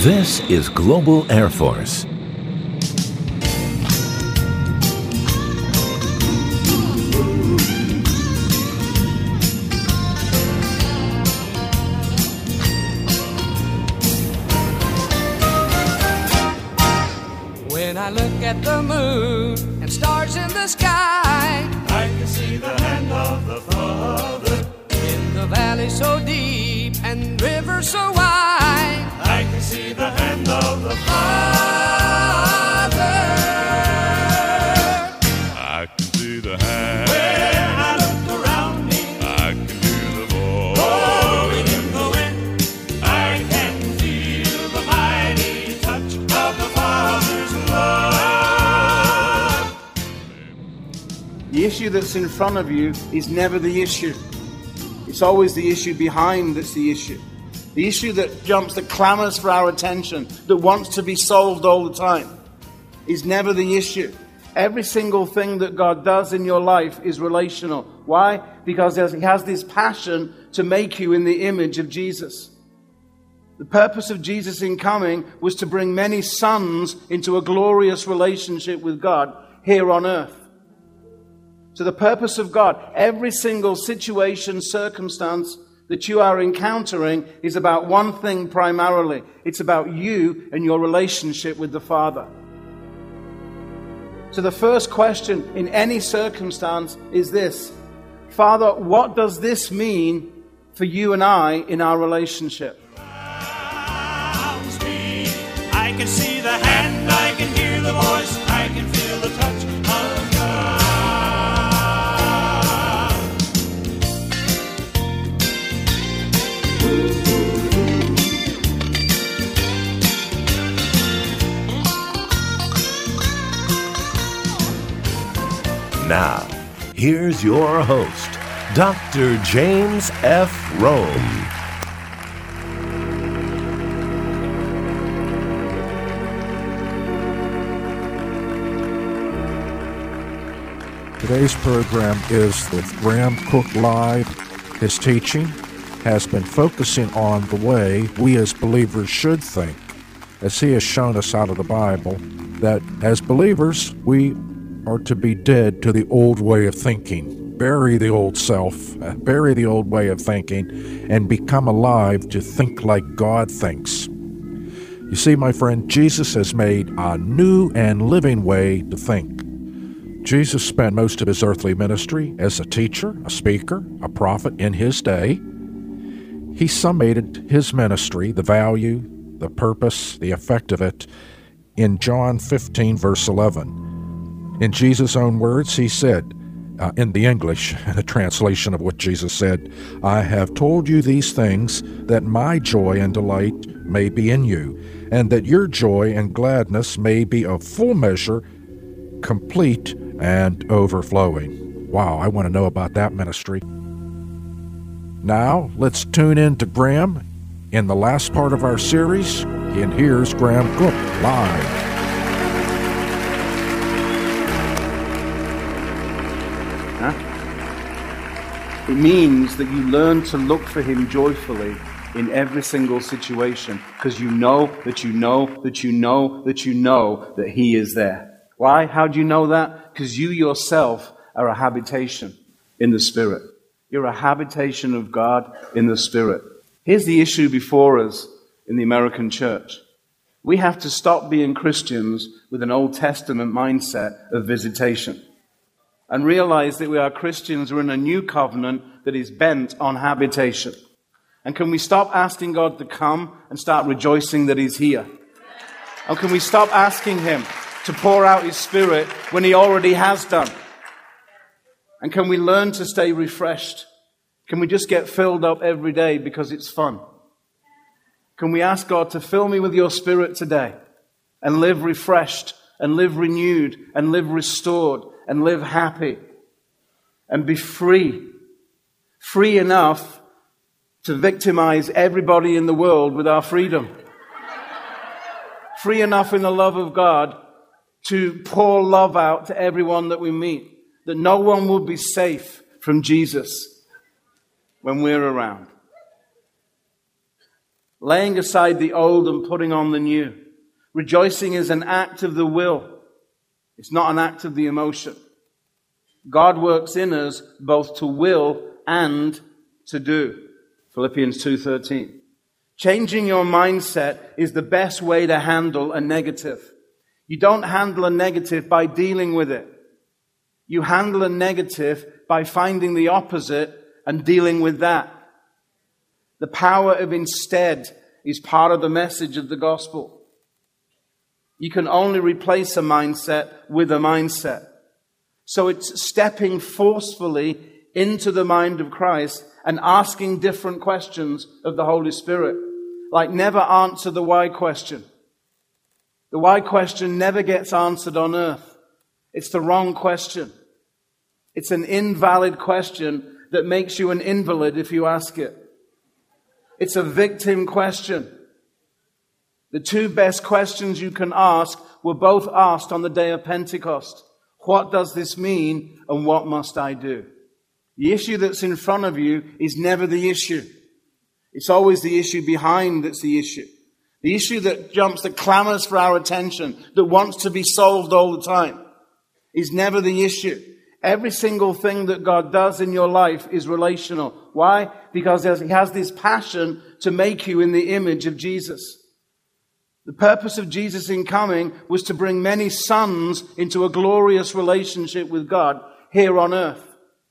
This is Global Air Force. When I look at the moon and stars in the sky, I can see the hand of the Father. In the valley so deep and river so wide, I can see the hand of the Father. I can see the hand. When I look around me, I can hear the voice. Blowing in the wind, I can feel the mighty touch of the Father's love. The issue that's in front of you is never the issue. It's always the issue behind that's the issue. The issue that jumps, that clamors for our attention, that wants to be solved all the time, is never the issue. Every single thing that God does in your life is relational. Why? Because He has this passion to make you in the image of Jesus. The purpose of Jesus in coming was to bring many sons into a glorious relationship with God here on earth. So the purpose of God, every single situation, circumstance that you are encountering is about one thing primarily. It's about you and your relationship with the Father. So the first question in any circumstance is this: Father, what does this mean for you and I in our relationship? I can see the hand, I can hear the voice, I can feel the touch of God. Now, here's your host, Dr. James F. Rome. Today's program is with Graham Cook Live. His teaching has been focusing on the way we as believers should think, as he has shown us out of the Bible that as believers we are to be dead to the old way of thinking, bury the old self, bury the old way of thinking, and become alive to think like God thinks. You see, my friend, Jesus has made a new and living way to think. Jesus spent most of his earthly ministry as a teacher, a speaker, a prophet in his day. He summated his ministry, the value, the purpose, the effect of it, in John 15, verse 11. In Jesus' own words, he said, in the English, the translation of what Jesus said, I have told you these things that my joy and delight may be in you, and that your joy and gladness may be of full measure, complete and overflowing. Wow, I want to know about that ministry. Now, let's tune in to Graham in the last part of our series, and here's Graham Cook Live. It means that you learn to look for Him joyfully in every single situation, because you know that you know that you know that you know that He is there. Why? How do you know that? Because you yourself are a habitation in the Spirit. You're a habitation of God in the Spirit. Here's the issue before us in the American church. We have to stop being Christians with an Old Testament mindset of visitation and realize that we are Christians. We're in a new covenant that is bent on habitation. And can we stop asking God to come and start rejoicing that He's here? And can we stop asking Him to pour out His Spirit when He already has done? And can we learn to stay refreshed? Can we just get filled up every day because it's fun? Can we ask God to fill me with your Spirit today and live refreshed and live renewed and live restored and live happy and be free? Free enough to victimize everybody in the world with our freedom. Free enough in the love of God to pour love out to everyone that we meet, that no one will be safe from Jesus when we're around. laying aside the old and putting on the new. Rejoicing is an act of the will. It's not an act of the emotion. God works in us both to will and to do. Philippians 2:13. Changing your mindset is the best way to handle a negative. You don't handle a negative by dealing with it. You handle a negative by finding the opposite and dealing with that. The power of instead is part of the message of the gospel. You can only replace a mindset with a mindset. So it's stepping forcefully into the mind of Christ and asking different questions of the Holy Spirit. Like, never answer the why question. The why question never gets answered on earth. It's the wrong question. It's an invalid question that makes you an invalid if you ask it. It's a victim question. The two best questions you can ask were both asked on the day of Pentecost. What does this mean, and what must I do? The issue that's in front of you is never the issue. It's always the issue behind that's the issue. The issue that clamors for our attention, that wants to be solved all the time, is never the issue. Every single thing that God does in your life is relational. Why? Because He has this passion to make you in the image of Jesus. The purpose of Jesus in coming was to bring many sons into a glorious relationship with God here on earth.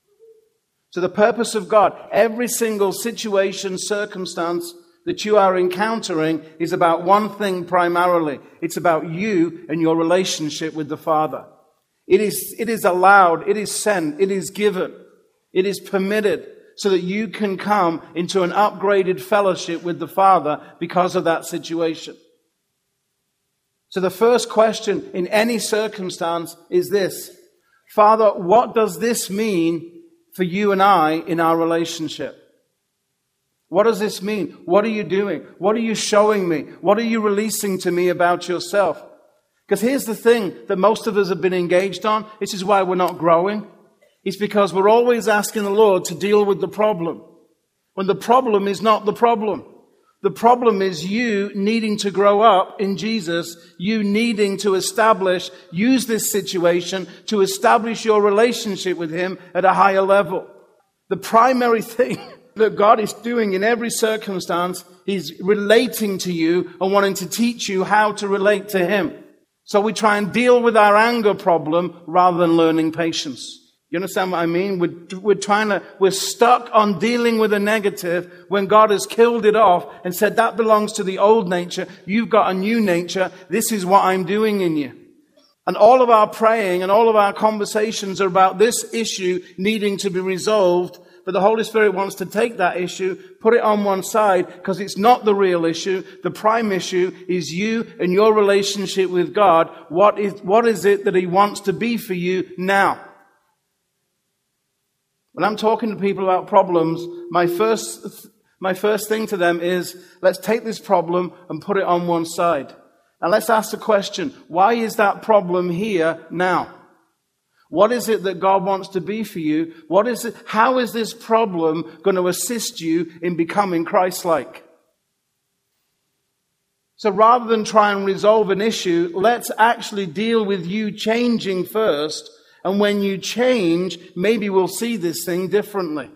So the purpose of God, every single situation, circumstance that you are encountering is about one thing primarily. It's about you and your relationship with the Father. It is allowed, it is sent, it is given, it is permitted so that you can come into an upgraded fellowship with the Father because of that situation. So the first question in any circumstance is this: Father, what does this mean for you and I in our relationship? What does this mean? What are you doing? What are you showing me? What are you releasing to me about yourself? Because here's the thing that most of us have been engaged on. This is why we're not growing. It's because we're always asking the Lord to deal with the problem, when the problem is not the problem. The problem is you needing to grow up in Jesus, you needing to use this situation to establish your relationship with Him at a higher level. The primary thing that God is doing in every circumstance is relating to you and wanting to teach you how to relate to Him. So we try and deal with our anger problem rather than learning patience. You understand what I mean? We're stuck on dealing with a negative when God has killed it off and said that belongs to the old nature. You've got a new nature. This is what I'm doing in you. And all of our praying and all of our conversations are about this issue needing to be resolved. But the Holy Spirit wants to take that issue, put it on one side, because it's not the real issue. The prime issue is you and your relationship with God. What is it that He wants to be for you now? When I'm talking to people about problems, my first thing to them is, let's take this problem and put it on one side. And let's ask the question, why is that problem here now? What is it that God wants to be for you? How is this problem going to assist you in becoming Christ-like? So rather than try and resolve an issue, let's actually deal with you changing first. And when you change, maybe we'll see this thing differently.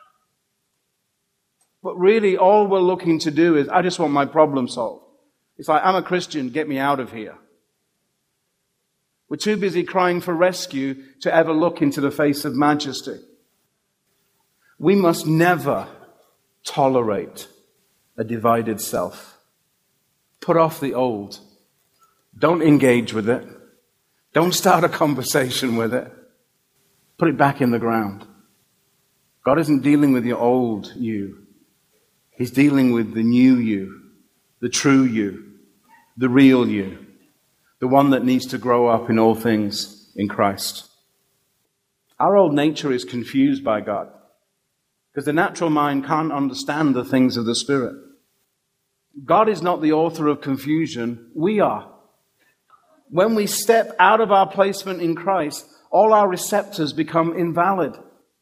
But really, all we're looking to do is, I just want my problem solved. It's like, I'm a Christian, get me out of here. We're too busy crying for rescue to ever look into the face of majesty. We must never tolerate a divided self. Put off the old. Don't engage with it. Don't start a conversation with it. Put it back in the ground. God isn't dealing with your old you. He's dealing with the new you, the true you, the real you, the one that needs to grow up in all things in Christ. Our old nature is confused by God because the natural mind can't understand the things of the Spirit. God is not the author of confusion. We are. When we step out of our placement in Christ, all our receptors become invalid.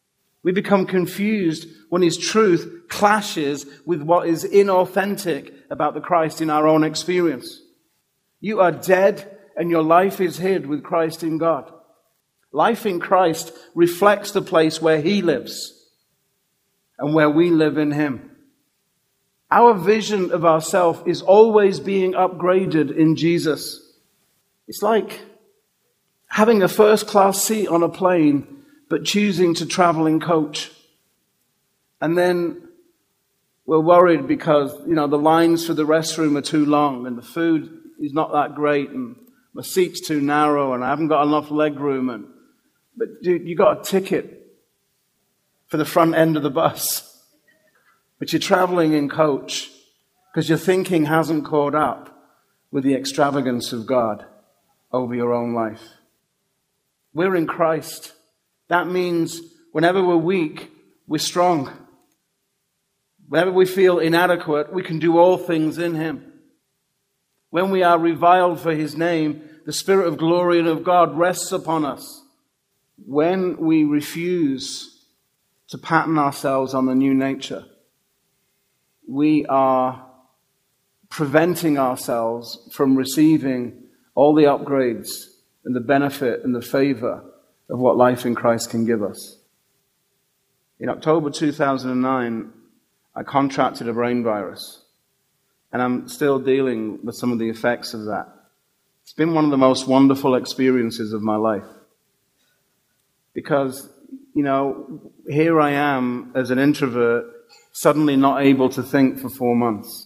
We become confused when His truth clashes with what is inauthentic about the Christ in our own experience. You are dead and your life is hid with Christ in God. Life in Christ reflects the place where He lives and where we live in Him. Our vision of ourselves is always being upgraded in Jesus. It's like having a first-class seat on a plane, but choosing to travel in coach. And then we're worried because, the lines for the restroom are too long and the food is not that great and my seat's too narrow and I haven't got enough leg room. But dude, you got a ticket for the front end of the bus. But you're traveling in coach because your thinking hasn't caught up with the extravagance of God over your own life. We're in Christ. That means whenever we're weak, we're strong. Whenever we feel inadequate, we can do all things in Him. When we are reviled for His name, the Spirit of glory and of God rests upon us. When we refuse to pattern ourselves on the new nature, we are preventing ourselves from receiving all the upgrades and the benefit and the favor of what life in Christ can give us. In October 2009, I contracted a brain virus, and I'm still dealing with some of the effects of that. It's been one of the most wonderful experiences of my life. Because, here I am as an introvert, suddenly not able to think for 4 months.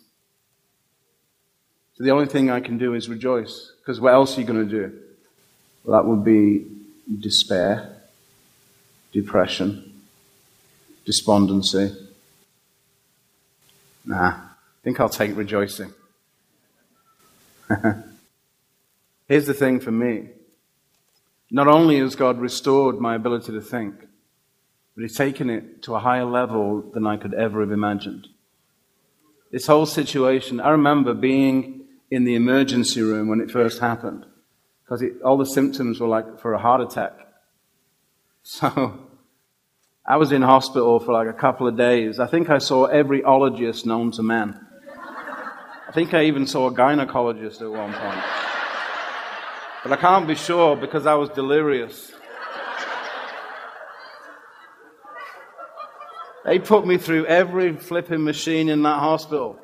So the only thing I can do is rejoice. Because what else are you going to do? Well, that would be despair, depression, despondency. Nah, I think I'll take rejoicing. Here's the thing for me. Not only has God restored my ability to think, but He's taken it to a higher level than I could ever have imagined. This whole situation, I remember being in the emergency room when it first happened, because all the symptoms were like for a heart attack. So I was in hospital for like a couple of days. I think I saw every ologist known to man. I think I even saw a gynecologist at one point. But I can't be sure because I was delirious. They put me through every flipping machine in that hospital.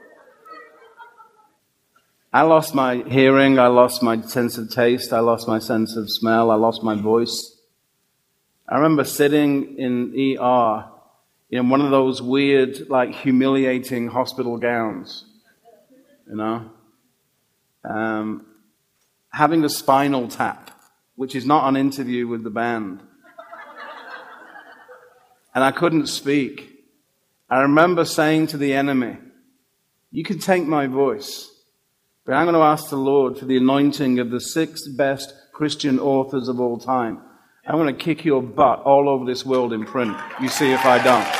I lost my hearing, I lost my sense of taste, I lost my sense of smell, I lost my voice. I remember sitting in ER in one of those weird, humiliating hospital gowns, having a spinal tap, which is not an interview with the band. And I couldn't speak. I remember saying to the enemy, you can take my voice, but I'm going to ask the Lord for the anointing of the 6 best Christian authors of all time. I'm going to kick your butt all over this world in print. You see if I don't.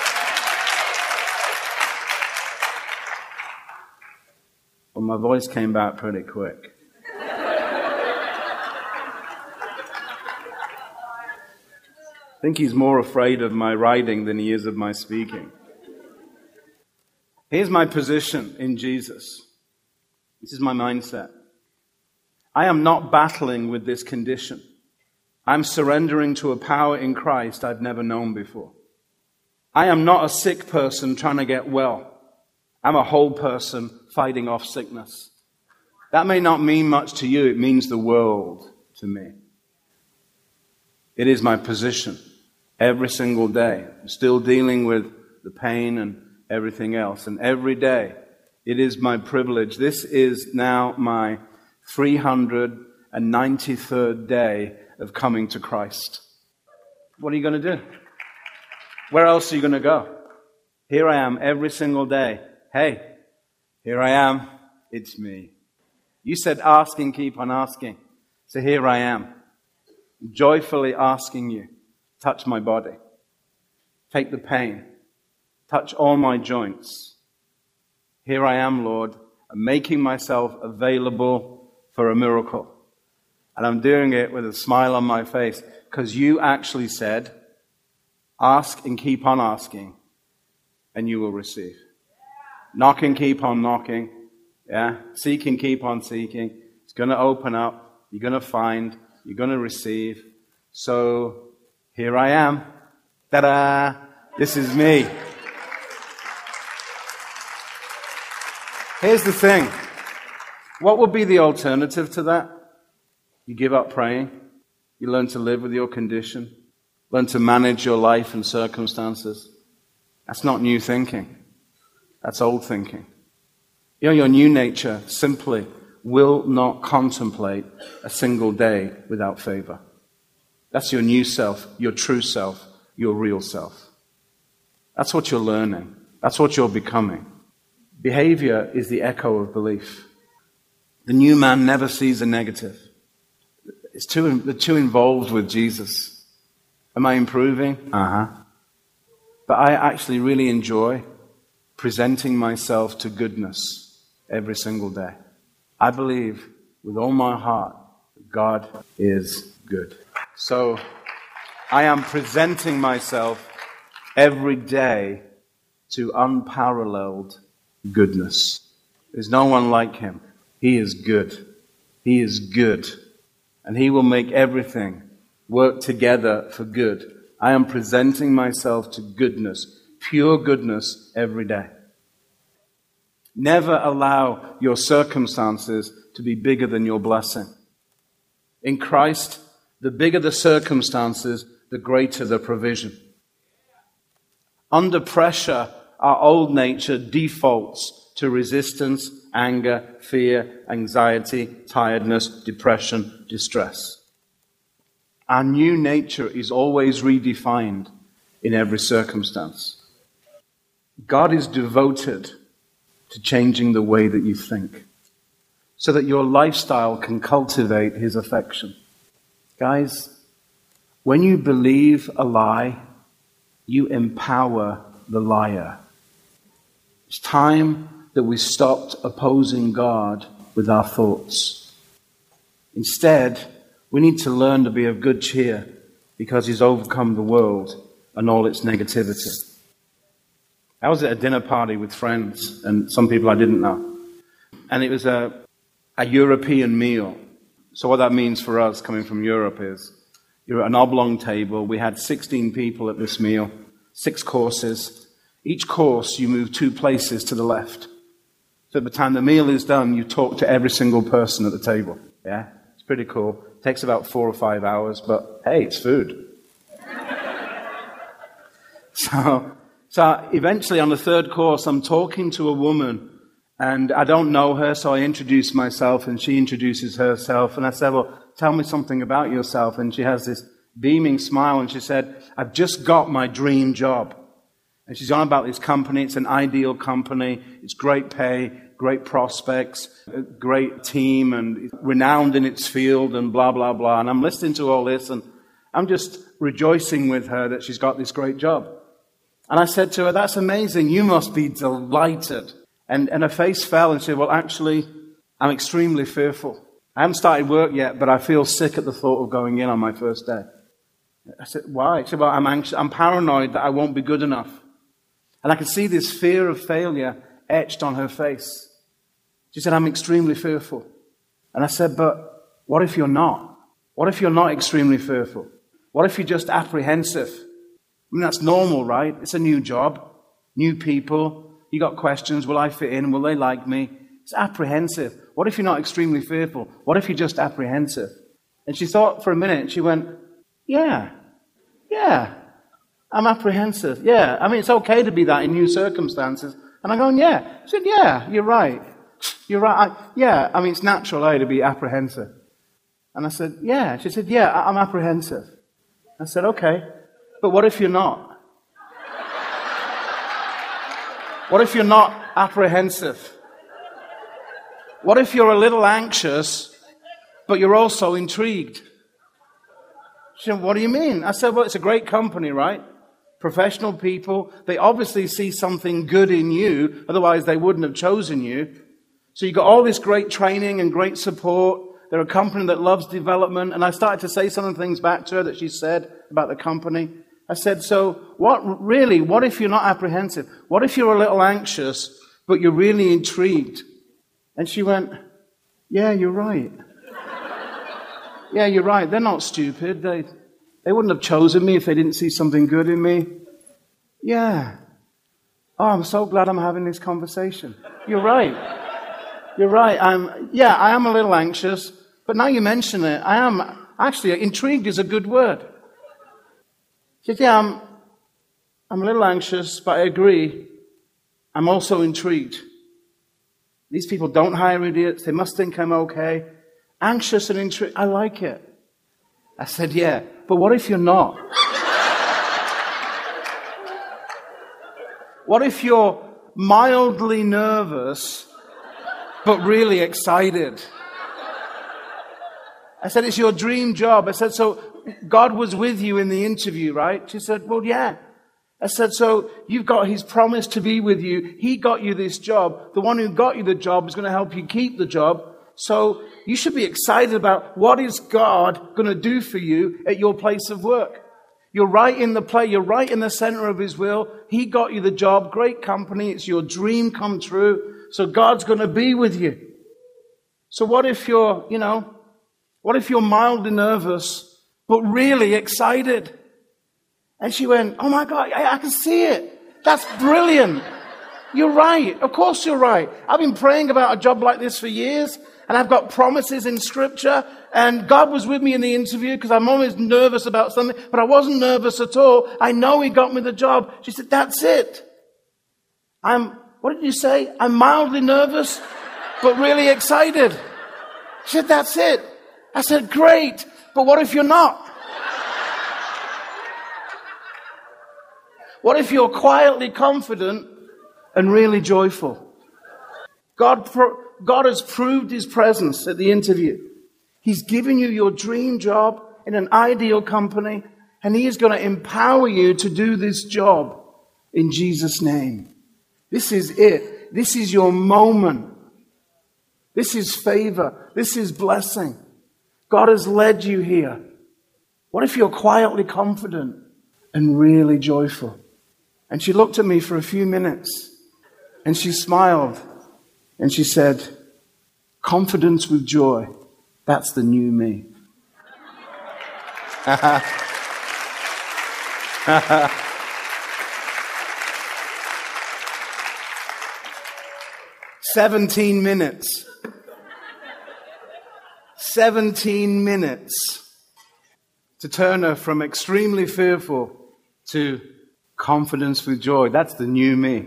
Well, my voice came back pretty quick. I think He's more afraid of my writing than He is of my speaking. Here's my position in Jesus. This is my mindset. I am not battling with this condition. I'm surrendering to a power in Christ I've never known before. I am not a sick person trying to get well. I'm a whole person fighting off sickness. That may not mean much to you. It means the world to me. It is my position every single day. I'm still dealing with the pain and everything else. And every day, it is my privilege. This is now my 393rd day of coming to Christ. What are you going to do? Where else are you going to go? Here I am every single day. Hey, here I am. It's me. You said ask and keep on asking. So here I am, joyfully asking you, touch my body. Take the pain. Touch all my joints. Here I am, Lord. I'm making myself available for a miracle. And I'm doing it with a smile on my face because you actually said, Ask and keep on asking, and you will receive. Knock and keep on knocking. Yeah? Seek and keep on seeking. It's going to open up. You're going to find. You're going to receive. So, here I am. Ta-da! This is me. Here's the thing. What would be the alternative to that? You give up praying. You learn to live with your condition. Learn to manage your life and circumstances. That's not new thinking. That's old thinking. You know, your new nature simply will not contemplate a single day without favor. That's your new self, your true self, your real self. That's what you're learning. That's what you're becoming. Behavior is the echo of belief. The new man never sees a negative. They're too involved with Jesus. Am I improving? But I actually really enjoy presenting myself to goodness every single day. I believe with all my heart that God is good. So I am presenting myself every day to unparalleled goodness. There's no one like him. He is good. He is good. And he will make everything work together for good. I am presenting myself to goodness, pure goodness every day. Never allow your circumstances to be bigger than your blessing. In Christ, the bigger the circumstances, the greater the provision. Under pressure, our old nature defaults to resistance, anger, fear, anxiety, tiredness, depression, distress. Our new nature is always redefined in every circumstance. God is devoted to changing the way that you think so that your lifestyle can cultivate his affection. Guys, when you believe a lie, you empower the liar. It's time that we stopped opposing God with our thoughts. Instead, we need to learn to be of good cheer because he's overcome the world and all its negativity. I was at a dinner party with friends and some people I didn't know. And it was a European meal. So what that means for us coming from Europe is you're at an oblong table. We had 16 people at this meal, 6 courses. Each course you move 2 places to the left. So at the time the meal is done, you talk to every single person at the table. Yeah? It's pretty cool. It takes about 4 or 5 hours, but hey, it's food. So eventually on the 3rd course, I'm talking to a woman, and I don't know her, so I introduce myself, and she introduces herself, and I said, well, tell me something about yourself. And she has this beaming smile, and she said, I've just got my dream job. And she's on about this company. It's an ideal company. It's great pay, great prospects, a great team, and renowned in its field, and blah, blah, blah. And I'm listening to all this, and I'm just rejoicing with her that she's got this great job. And I said to her, that's amazing. You must be delighted. And her face fell, and she said, well, actually, I'm extremely fearful. I haven't started work yet, but I feel sick at the thought of going in on my first day. I said, why? She said, well, I'm anxious. I'm paranoid that I won't be good enough. And I could see this fear of failure etched on her face. She said, I'm extremely fearful. And I said, but what if you're not? What if you're not extremely fearful? What if you're just apprehensive? I mean, that's normal, right? It's a new job, new people. You got questions. Will I fit in? Will they like me? It's apprehensive. What if you're not extremely fearful? What if you're just apprehensive? And she thought for a minute. She went, yeah, I'm apprehensive. Yeah, I mean, it's okay to be that in new circumstances. And I'm going, yeah. I said, yeah, you're right. You're right. I mean, it's natural, to be apprehensive. And I said, yeah. She said, yeah, I'm apprehensive. I said, okay. But what if you're not? What if you're not apprehensive? What if you're a little anxious, but you're also intrigued? She said, what do you mean? I said, well, it's a great company, right? Professional people. They obviously see something good in you. Otherwise, they wouldn't have chosen you. So you've got all this great training and great support. They're a company that loves development. And I started to say some of the things back to her that she said about the company. I said, so what if you're not apprehensive? What if you're a little anxious, but you're really intrigued? And she went, yeah, you're right. Yeah, you're right. They're not stupid. They wouldn't have chosen me if they didn't see something good in me. Yeah. Oh, I'm so glad I'm having this conversation. You're right. You're right. I am a little anxious, but now you mention it, I am actually, intrigued is a good word. She said, yeah, I'm a little anxious, but I agree. I'm also intrigued. These people don't hire idiots. They must think I'm okay. Anxious and intrigued. I like it. I said, yeah, but what if you're not? What if you're mildly nervous, but really excited? I said, it's your dream job. I said, so God was with you in the interview, right? She said, well, yeah. I said, so you've got his promise to be with you. He got you this job. The one who got you the job is going to help you keep the job. So you should be excited about what is God going to do for you at your place of work. You're right in the play. You're right in the center of his will. He got you the job. Great company. It's your dream come true. So God's going to be with you. So what if you're mildly nervous, but really excited? And she went, oh my God, I can see it. That's brilliant. You're right. Of course you're right. I've been praying about a job like this for years, and I've got promises in Scripture, and God was with me in the interview because I'm always nervous about something, but I wasn't nervous at all. I know he got me the job. She said, that's it. What did you say? I'm mildly nervous, but really excited. She said, that's it. I said, great, but what if you're not? What if you're quietly confident and really joyful? God has proved his presence at the interview. He's given you your dream job in an ideal company, and he is going to empower you to do this job in Jesus' name. This is it. This is your moment. This is favor. This is blessing. God has led you here. What if you're quietly confident and really joyful? And she looked at me for a few minutes, and she smiled, and she said, confidence with joy, that's the new me. 17 minutes. 17 minutes to turn her from extremely fearful to confidence with joy. That's the new me.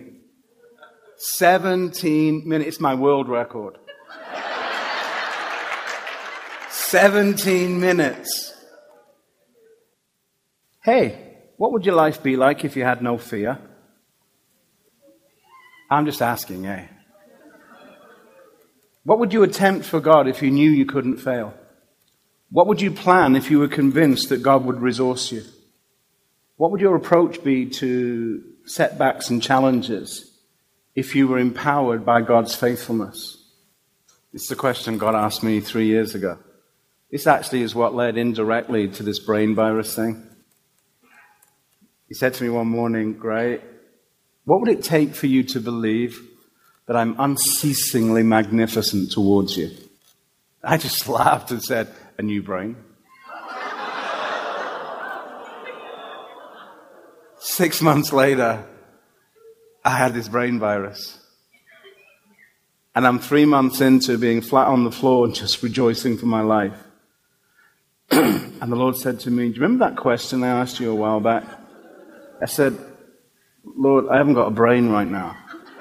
17 minutes. It's my world record. 17 minutes. Hey, what would your life be like if you had no fear? I'm just asking, eh? What would you attempt for God if you knew you couldn't fail? What would you plan if you were convinced that God would resource you? What would your approach be to setbacks and challenges if you were empowered by God's faithfulness? It's the question God asked me 3 years ago. This actually is what led indirectly to this brain virus thing. He said to me one morning, Gray, what would it take for you to believe that I'm unceasingly magnificent towards you? I just laughed and said, a new brain. 6 months later, I had this brain virus. And I'm 3 months into being flat on the floor and just rejoicing for my life. And the Lord said to me, do you remember that question I asked you a while back? I said, Lord, I haven't got a brain right now.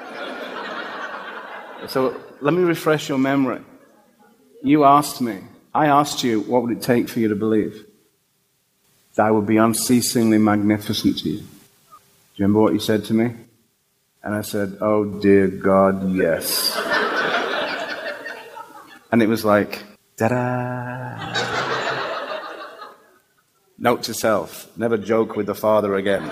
So let me refresh your memory. I asked you, what would it take for you to believe that I would be unceasingly magnificent to you? Do you remember what you said to me? And I said, oh dear God, yes. And it was like, ta-da! Note to self, never joke with the Father again.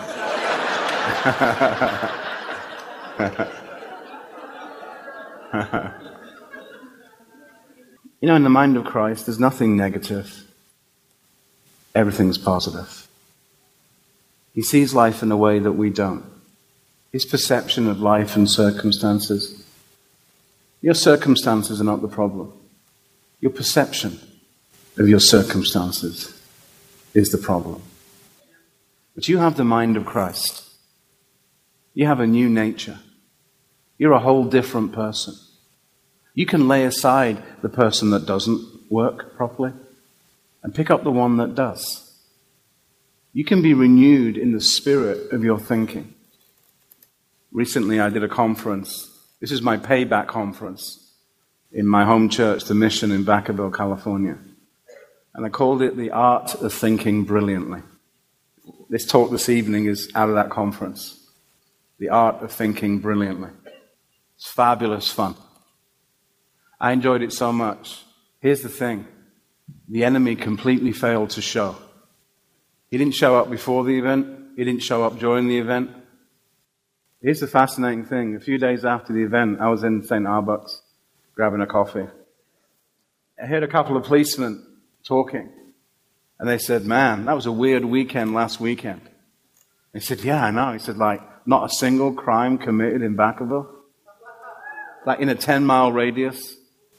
You know, in the mind of Christ, there's nothing negative. Everything's positive. He sees life in a way that we don't. His perception of life and circumstances. Your circumstances are not the problem. Your perception of your circumstances is the problem. But you have the mind of Christ. You have a new nature. You're a whole different person. You can lay aside the person that doesn't work properly and pick up the one that does. You can be renewed in the spirit of your thinking. Recently I did a conference. This is my payback conference in my home church, The Mission in Vacaville, California. And I called it The Art of Thinking Brilliantly. This talk this evening is out of that conference. The Art of Thinking Brilliantly. It's fabulous fun. I enjoyed it so much. Here's the thing. The enemy completely failed to show. He didn't show up before the event. He didn't show up during the event. Here's the fascinating thing. A few days after the event, I was in St. Arbuck's grabbing a coffee. I heard a couple of policemen talking. And they said, man, that was a weird weekend last weekend. He said, yeah, I know. He said, like, not a single crime committed in Vacaville. Like in a 10-mile radius.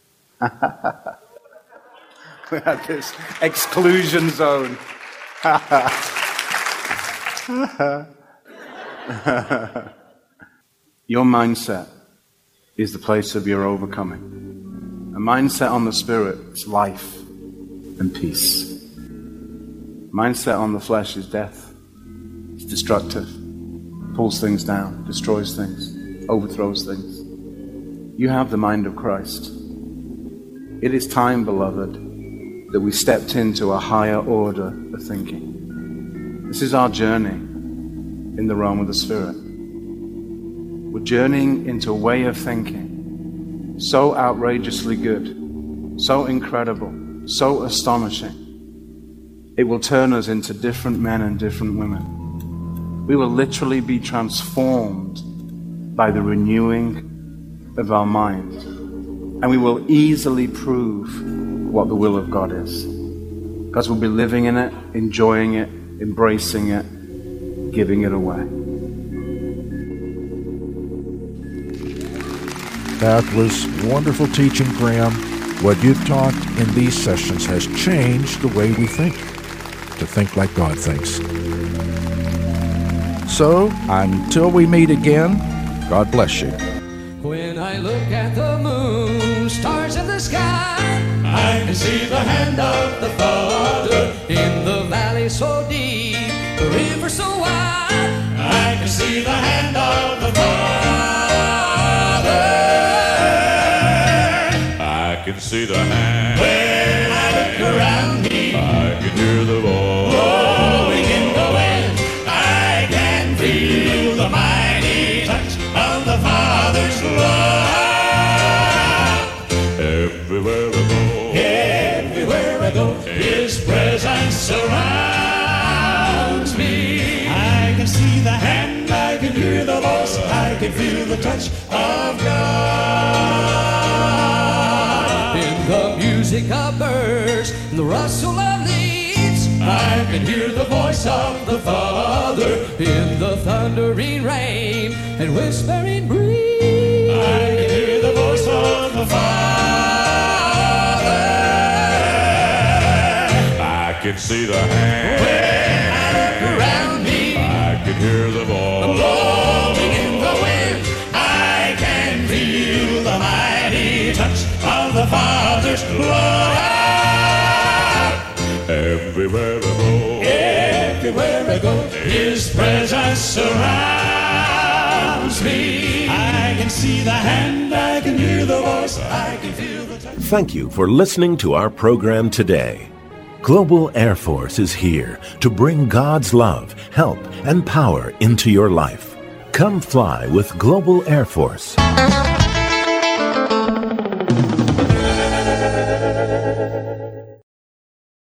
We had this exclusion zone. Your mindset is the place of your overcoming. A mindset on the spirit is life and peace. Mindset on the flesh is death. It's destructive. Pulls things down, destroys things, overthrows things. You have the mind of Christ. It is time, beloved, that we stepped into a higher order of thinking. This is our journey in the realm of the Spirit. We're journeying into a way of thinking so outrageously good, so incredible, so astonishing. It will turn us into different men and different women. We will literally be transformed by the renewing of our mind. And we will easily prove what the will of God is. Because we'll be living in it, enjoying it, embracing it, giving it away. That was wonderful teaching, Graham. What you've taught in these sessions has changed the way we think, to think like God thinks. So, until we meet again, God bless you. When I look at the moon, stars in the sky, I can see the hand of the Father. in the valley so deep, the river so wide, I can see the hand of the Father. I can see the hand. When I look around me, I can hear the voice blowing in the wind. I can feel the mighty touch of the Father's love. Everywhere I go, His presence surrounds me. I can see the hand, I can hear the voice, I can feel the touch of God. in the music of birds, in the rustle of leaves, I can hear the voice of the Father. in the thundering rain and whispering breeze. I can hear the voice of the Father. I can see the hand. When I look around me, I can hear the voice blowing in the wind, I can feel the mighty touch of the Father's love. Everywhere I go, His presence surrounds me. I can see the hand, I can hear the voice, I can feel the touch. Thank you for listening to our program today. Global Air Force is here to bring God's love, help, and power into your life. Come fly with Global Air Force.